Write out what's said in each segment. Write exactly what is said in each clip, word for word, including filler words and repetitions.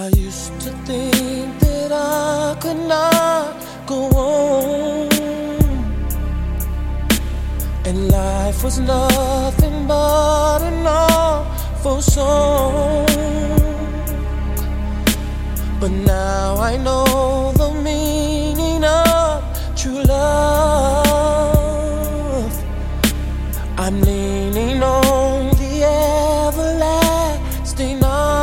I used to think that I could not go on, and life was nothing but an awful song. But now I know the meaning of true love. I'm leaning on the everlasting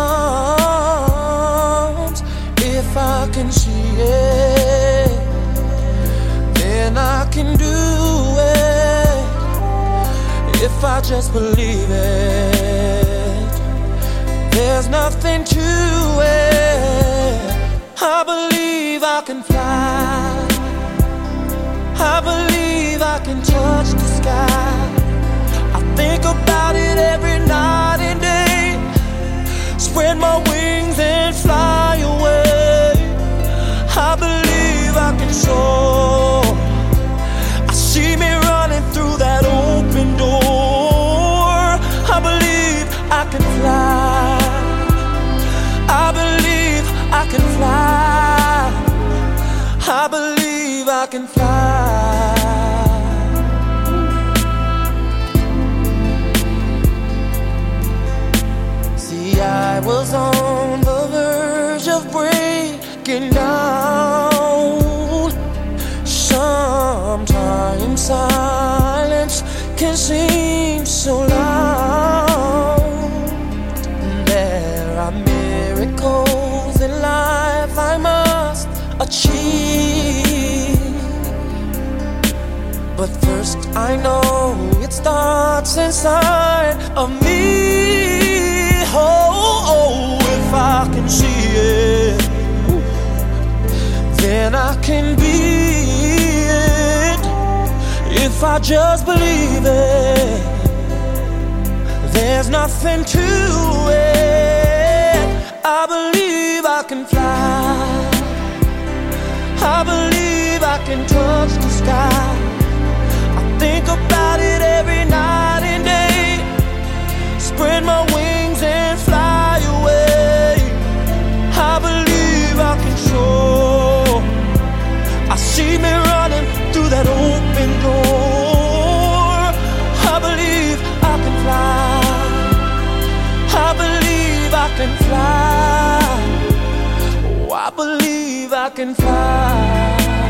arms. If I can see it, then I can do it. If I just believe it, there's nothing to it. I believe I can fly. I believe I can touch the sky. I think about it every night and day. Spread my wings and fly away. I believe I can soar. I see me running through that open door. I believe I can fly. I believe I can fly. I believe I can fly. See, I was on the verge of breaking down. Sometimes silence can seem so loud. There are miracles in life I must achieve, but first I know it starts inside of me. Oh, oh, if I can see it, then I can be it. If I just believe it, there's nothing to it. I believe I can fly. I believe I can touch the sky. I think about it every night and day. Spread my wings and fly away. I believe I can soar. I see me running through that open door. I believe I can fly. I believe I can fly. Oh, I believe I can fly.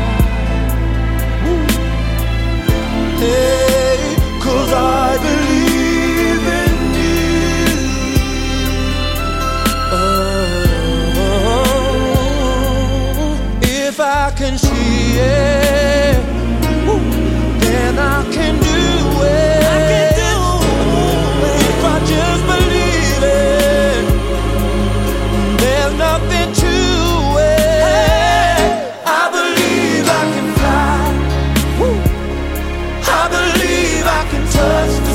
Hey, 'cause I believe in you. Oh, if I can see it, then I can do it. I can do it. If I just believe it, there's nothing to it. I believe I can fly. I believe I can touch the